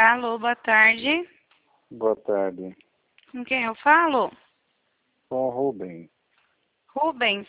Alô, boa tarde. Boa tarde. Com quem eu falo? Com o Rubem. Rubens.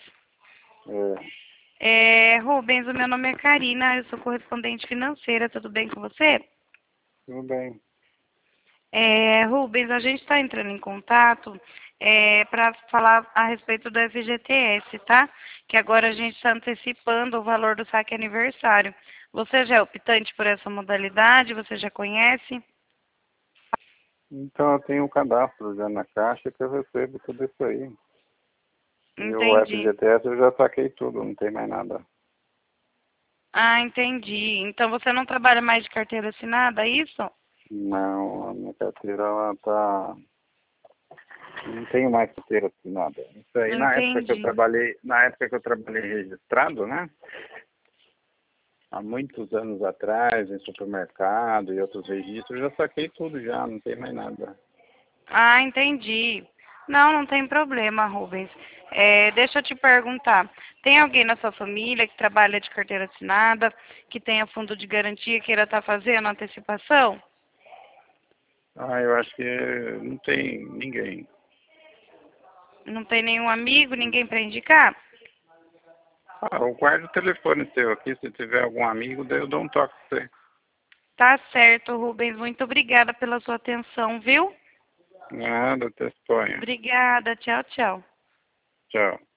É, Rubens, o meu nome é Karina, eu sou correspondente financeira, tudo bem com você? tudo bem. Rubens, a gente está entrando em contato para falar a respeito do FGTS, tá? Que agora a gente está antecipando o valor do saque aniversário. Você já é optante por essa modalidade? Você já conhece? Então eu tenho um cadastro já na Caixa que eu recebo tudo isso aí. E o Entendi. FGTS eu já saquei tudo, não tem mais nada. Ah, entendi. Então você não trabalha mais de carteira assinada, é isso? Não, a minha carteira ela tá. Não tenho mais carteira assinada. Isso aí Entendi. na época que eu trabalhei registrado, né? Há muitos anos atrás, em supermercado e outros registros, eu já saquei tudo já, não tem mais nada. Ah, entendi. Não, não tem problema, Rubens. Deixa eu te perguntar. Tem alguém na sua família que trabalha de carteira assinada, que tenha fundo de garantia, queira estar fazendo antecipação? Ah, eu acho que não tem ninguém. Não tem nenhum amigo, ninguém para indicar? Ah, eu guardo o telefone seu aqui, se tiver algum amigo, daí eu dou um toque pra você. Tá certo, Rubens. Muito obrigada pela sua atenção, viu? Nada, te exponho. Obrigada. Tchau, tchau. Tchau.